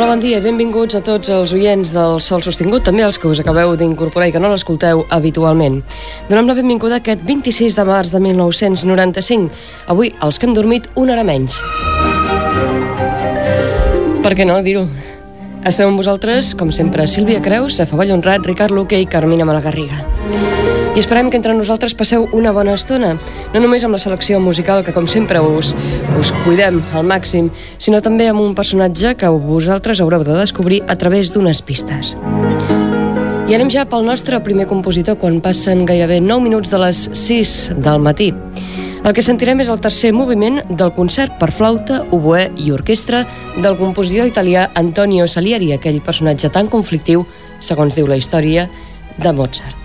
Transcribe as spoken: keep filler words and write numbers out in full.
Hola, bon dia i benvinguts a tots els oients del Sol Sostingut, també els que us acabeu d'incorporar i que no l'escolteu habitualment. Donem la benvinguda a aquest vint-i-sis de març de mil nou-cents noranta-cinc. Avui, els que hem dormit una hora menys. Per què no, dir-ho? Estem amb vosaltres, com sempre, Sílvia Creus, Efa Vallhonrat, Ricard Luque i Carmina Malagarriga. I esperem que entre nosaltres passeu una bona estona, no només amb la selecció musical, que com sempre us, us cuidem al màxim, sinó també amb un personatge que vosaltres haureu de descobrir a través d'unes pistes. I anem ja pel nostre primer compositor, quan passen gairebé nou minuts de les sis del matí. El que sentirem és el tercer moviment del concert per flauta, oboè i orquestra del compositor italià Antonio Salieri, aquell personatge tan conflictiu, segons diu la història, de Mozart.